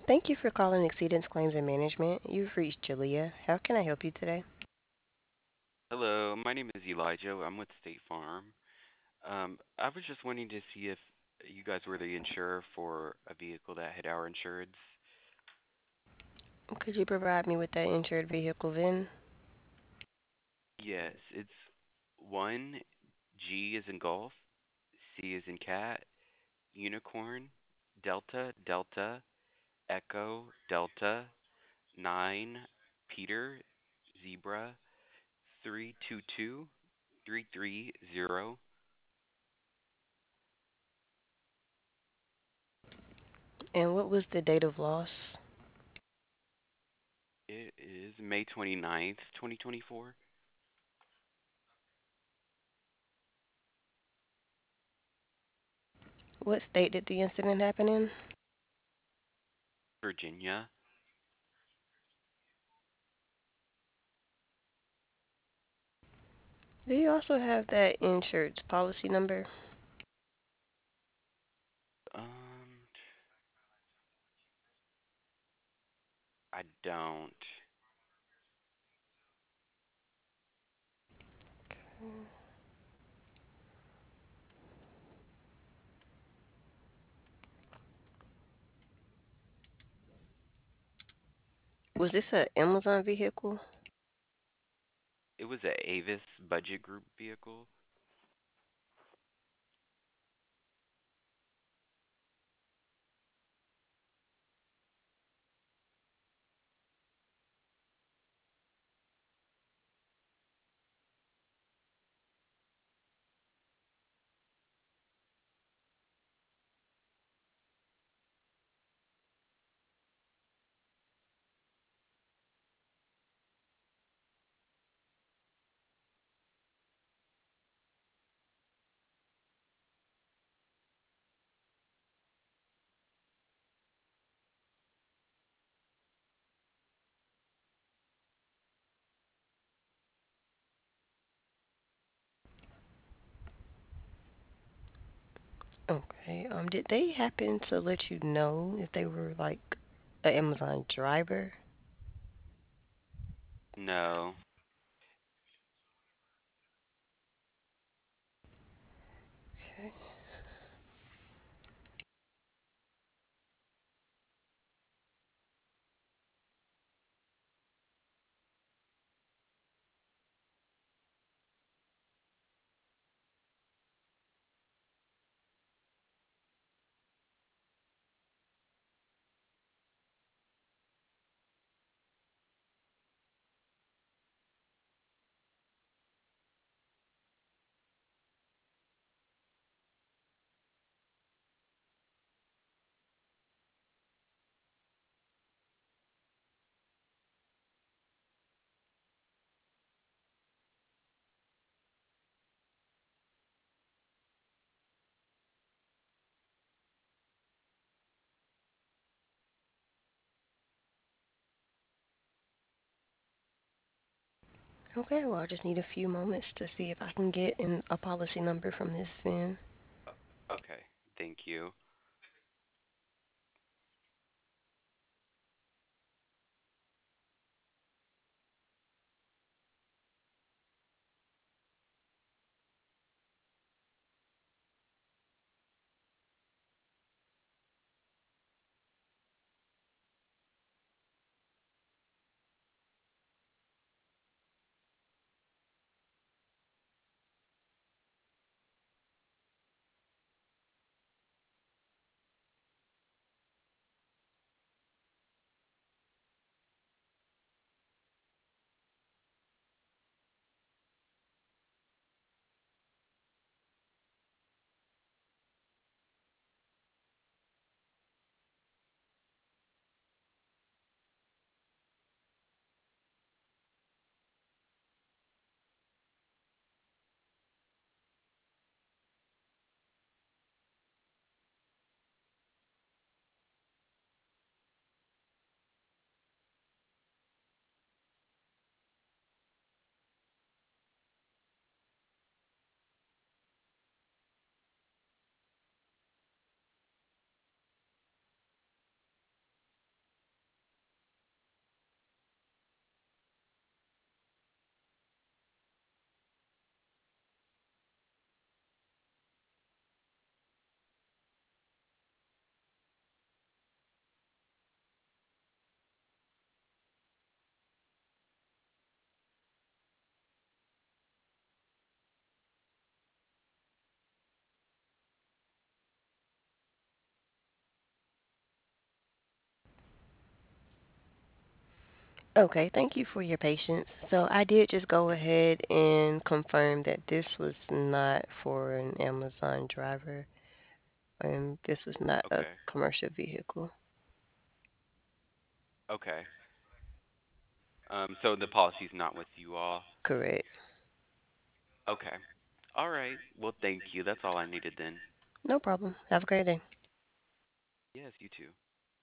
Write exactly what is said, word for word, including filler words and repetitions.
Thank you for calling Exceedance Claims and Management. You've reached Jalea. How can I help you today? Hello, my name is Elijah. I'm with State Farm. Um, I was just wanting to see if you guys were the insurer for a vehicle that had our insureds. Could you provide me with that insured vehicle V I N? Yes, it's one G is in golf, C is in cat, unicorn, delta, delta, echo, delta, nine, Peter, zebra, three two two, three three zero. And what was the date of loss? It is May twenty-ninth, twenty twenty-four. What state did the incident happen in? Virginia. Do you also have that insured's policy number? Um, I don't. Was this a Amazon vehicle? It was a Avis budget group vehicle. Okay. Um, did they happen to let you know if they were like an Amazon driver? No. Okay. Okay, well, I just need a few moments to see if I can get in a policy number from this V I N. O- Okay. Thank you. Okay, thank you for your patience. So I did just go ahead and confirm that this was not for an Amazon driver, and this was not a Okay. commercial vehicle. Okay. Um, so the policy's not with you all. Correct. Okay. All right. Well, thank you. That's all I needed then. No problem. Have a great day. Yes, you too.